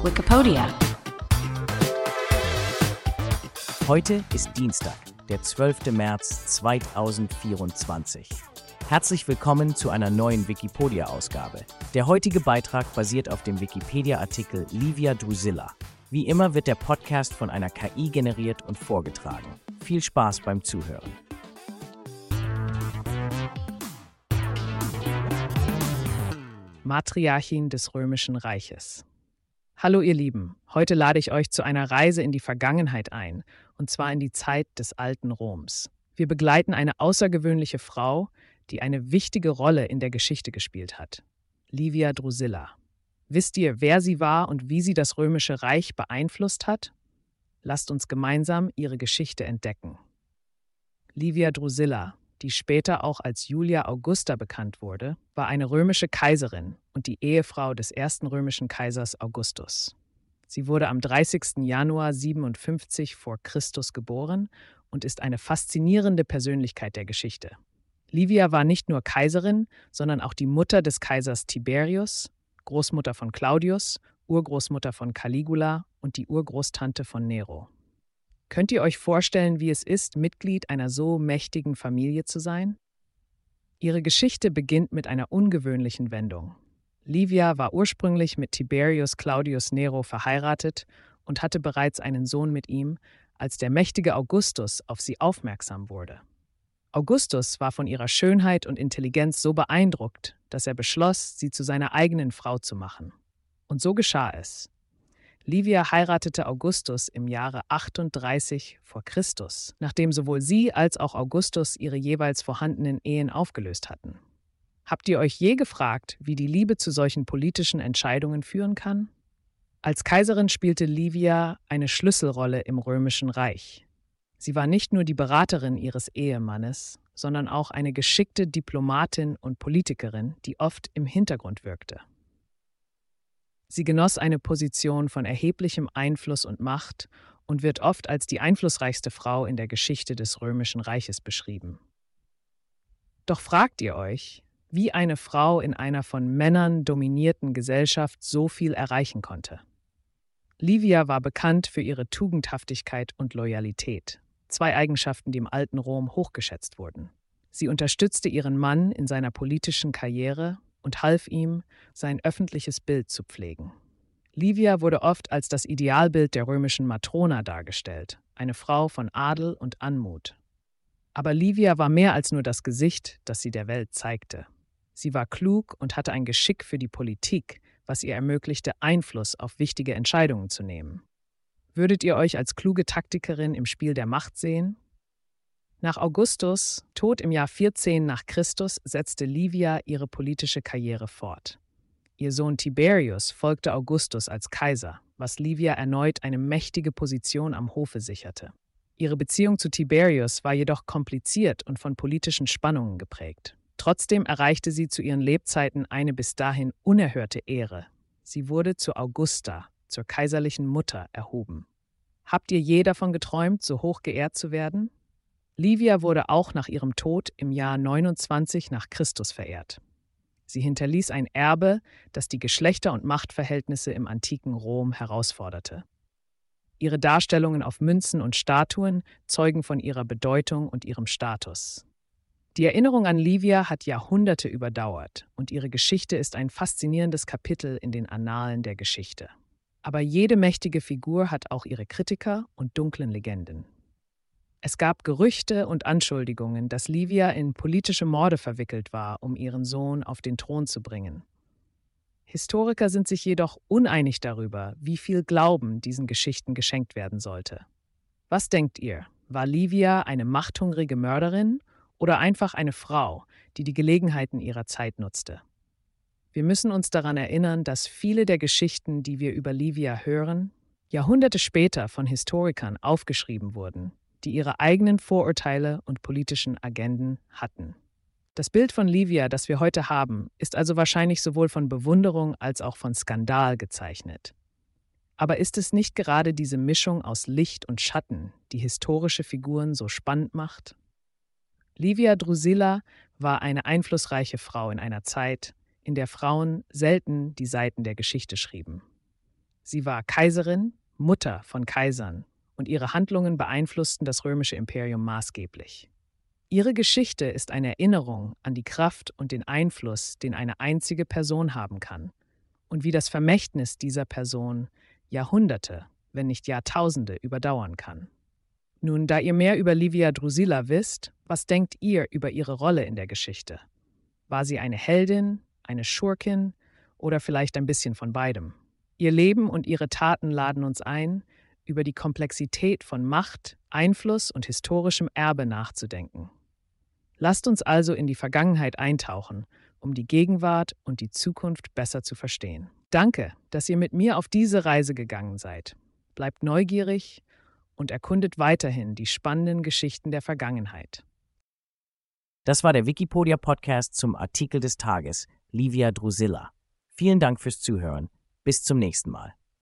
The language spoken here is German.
Wikipedia. Heute ist Dienstag, der 12. März 2024. Herzlich willkommen zu einer neuen Wikipedia-Ausgabe. Der heutige Beitrag basiert auf dem Wikipedia-Artikel Livia Drusilla. Wie immer wird der Podcast von einer KI generiert und vorgetragen. Viel Spaß beim Zuhören. Matriarchin des Römischen Reiches. Hallo ihr Lieben, heute lade ich euch zu einer Reise in die Vergangenheit ein, und zwar in die Zeit des alten Roms. Wir begleiten eine außergewöhnliche Frau, die eine wichtige Rolle in der Geschichte gespielt hat. Livia Drusilla. Wisst ihr, wer sie war und wie sie das Römische Reich beeinflusst hat? Lasst uns gemeinsam ihre Geschichte entdecken. Livia Drusilla, die später auch als Julia Augusta bekannt wurde, war eine römische Kaiserin und die Ehefrau des ersten römischen Kaisers Augustus. Sie wurde am 30. Januar 57 vor Christus geboren und ist eine faszinierende Persönlichkeit der Geschichte. Livia war nicht nur Kaiserin, sondern auch die Mutter des Kaisers Tiberius, Großmutter von Claudius, Urgroßmutter von Caligula und die Urgroßtante von Nero. Könnt ihr euch vorstellen, wie es ist, Mitglied einer so mächtigen Familie zu sein? Ihre Geschichte beginnt mit einer ungewöhnlichen Wendung. Livia war ursprünglich mit Tiberius Claudius Nero verheiratet und hatte bereits einen Sohn mit ihm, als der mächtige Augustus auf sie aufmerksam wurde. Augustus war von ihrer Schönheit und Intelligenz so beeindruckt, dass er beschloss, sie zu seiner eigenen Frau zu machen. Und so geschah es. Livia heiratete Augustus im Jahre 38 vor Christus, nachdem sowohl sie als auch Augustus ihre jeweils vorhandenen Ehen aufgelöst hatten. Habt ihr euch je gefragt, wie die Liebe zu solchen politischen Entscheidungen führen kann? Als Kaiserin spielte Livia eine Schlüsselrolle im Römischen Reich. Sie war nicht nur die Beraterin ihres Ehemannes, sondern auch eine geschickte Diplomatin und Politikerin, die oft im Hintergrund wirkte. Sie genoss eine Position von erheblichem Einfluss und Macht und wird oft als die einflussreichste Frau in der Geschichte des Römischen Reiches beschrieben. Doch fragt ihr euch, wie eine Frau in einer von Männern dominierten Gesellschaft so viel erreichen konnte? Livia war bekannt für ihre Tugendhaftigkeit und Loyalität, zwei Eigenschaften, die im alten Rom hochgeschätzt wurden. Sie unterstützte ihren Mann in seiner politischen Karriere und half ihm, sein öffentliches Bild zu pflegen. Livia wurde oft als das Idealbild der römischen Matrona dargestellt, eine Frau von Adel und Anmut. Aber Livia war mehr als nur das Gesicht, das sie der Welt zeigte. Sie war klug und hatte ein Geschick für die Politik, was ihr ermöglichte, Einfluss auf wichtige Entscheidungen zu nehmen. Würdet ihr euch als kluge Taktikerin im Spiel der Macht sehen? Nach Augustus' Tod im Jahr 14 nach Christus setzte Livia ihre politische Karriere fort. Ihr Sohn Tiberius folgte Augustus als Kaiser, was Livia erneut eine mächtige Position am Hofe sicherte. Ihre Beziehung zu Tiberius war jedoch kompliziert und von politischen Spannungen geprägt. Trotzdem erreichte sie zu ihren Lebzeiten eine bis dahin unerhörte Ehre. Sie wurde zu Augusta, zur kaiserlichen Mutter, erhoben. Habt ihr je davon geträumt, so hoch geehrt zu werden? Livia wurde auch nach ihrem Tod im Jahr 29 nach Christus verehrt. Sie hinterließ ein Erbe, das die Geschlechter- und Machtverhältnisse im antiken Rom herausforderte. Ihre Darstellungen auf Münzen und Statuen zeugen von ihrer Bedeutung und ihrem Status. Die Erinnerung an Livia hat Jahrhunderte überdauert und ihre Geschichte ist ein faszinierendes Kapitel in den Annalen der Geschichte. Aber jede mächtige Figur hat auch ihre Kritiker und dunklen Legenden. Es gab Gerüchte und Anschuldigungen, dass Livia in politische Morde verwickelt war, um ihren Sohn auf den Thron zu bringen. Historiker sind sich jedoch uneinig darüber, wie viel Glauben diesen Geschichten geschenkt werden sollte. Was denkt ihr? War Livia eine machthungrige Mörderin oder einfach eine Frau, die die Gelegenheiten ihrer Zeit nutzte? Wir müssen uns daran erinnern, dass viele der Geschichten, die wir über Livia hören, Jahrhunderte später von Historikern aufgeschrieben wurden, die ihre eigenen Vorurteile und politischen Agenden hatten. Das Bild von Livia, das wir heute haben, ist also wahrscheinlich sowohl von Bewunderung als auch von Skandal gezeichnet. Aber ist es nicht gerade diese Mischung aus Licht und Schatten, die historische Figuren so spannend macht? Livia Drusilla war eine einflussreiche Frau in einer Zeit, in der Frauen selten die Seiten der Geschichte schrieben. Sie war Kaiserin, Mutter von Kaisern, und ihre Handlungen beeinflussten das römische Imperium maßgeblich. Ihre Geschichte ist eine Erinnerung an die Kraft und den Einfluss, den eine einzige Person haben kann, und wie das Vermächtnis dieser Person Jahrhunderte, wenn nicht Jahrtausende überdauern kann. Nun, da ihr mehr über Livia Drusilla wisst, was denkt ihr über ihre Rolle in der Geschichte? War sie eine Heldin, eine Schurkin oder vielleicht ein bisschen von beidem? Ihr Leben und ihre Taten laden uns ein, über die Komplexität von Macht, Einfluss und historischem Erbe nachzudenken. Lasst uns also in die Vergangenheit eintauchen, um die Gegenwart und die Zukunft besser zu verstehen. Danke, dass ihr mit mir auf diese Reise gegangen seid. Bleibt neugierig und erkundet weiterhin die spannenden Geschichten der Vergangenheit. Das war der Wikipedia-Podcast zum Artikel des Tages, Livia Drusilla. Vielen Dank fürs Zuhören. Bis zum nächsten Mal.